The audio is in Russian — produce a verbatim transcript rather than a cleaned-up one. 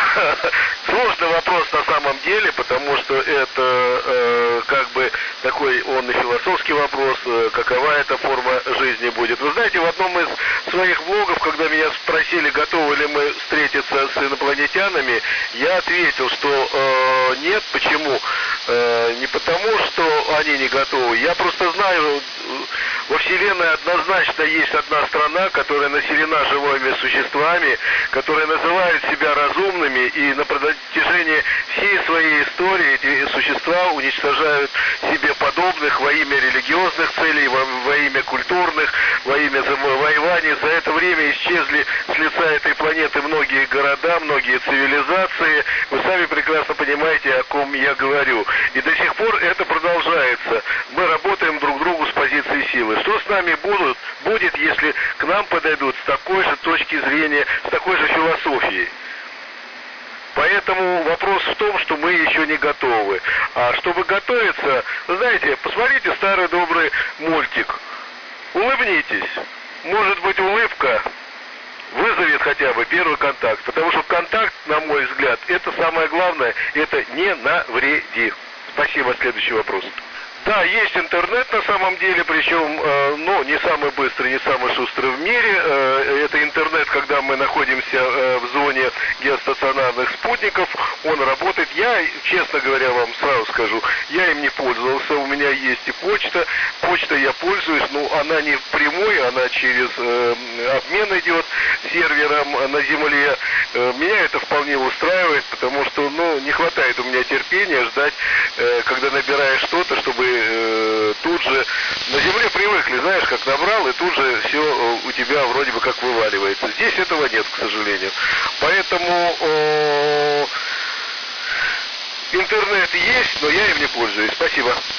Сложный вопрос на самом деле, потому что это э, как бы такой, он и философский вопрос, э, какова эта форма жизни будет. Вы знаете, в одном из своих блогов, когда меня спросили, готовы ли мы встретиться с инопланетянами, я ответил, что э, нет. Почему? Э, не потому, что они не готовы. Я просто знаю, во Вселенной однозначно есть одна страна, которая населена живыми существами, которая называет себя разумными, и на протяжении всей своей истории эти существа уничтожают себе подобных во имя религиозных целей, во, во имя культурных, во имя завоеваний. За это время исчезли с лица этой планеты многие города, многие цивилизации. Вы сами прекрасно понимаете, о ком я говорю. И до сих пор это продолжается. Мы работаем друг другу с позиции силы. Что с нами будут, будет, если к нам подойдут с такой же точки зрения, с такой же философией? Поэтому вопрос в том, что мы еще не готовы. А чтобы готовиться, вы знаете, посмотрите старый добрый мультик. Улыбнитесь. Может быть, улыбка вызовет хотя бы первый контакт. Потому что контакт, на мой взгляд, это самое главное, это не навреди. Спасибо. Следующий вопрос. Да, есть интернет на самом деле, причем, э, ну, не самый быстрый, не самый шустрый в мире. Э, это интернет, когда мы находимся э, в зоне геостационарных спутников, он работает. Я, честно говоря, вам сразу скажу, я им не пользовался, у меня есть и почта. Почта я пользуюсь, но она не прямой, она через э, обмен идет сервером на Земле. Э, меня это вполне устраивает, потому что, ну, не хватает у меня терпения ждать, э, когда набираешь что-то, чтобы тут же на Земле привыкли, знаешь, как набрал, и тут же все у тебя вроде бы как вываливается. Здесь этого нет, к сожалению. Поэтому э, интернет есть, но я им не пользуюсь. Спасибо.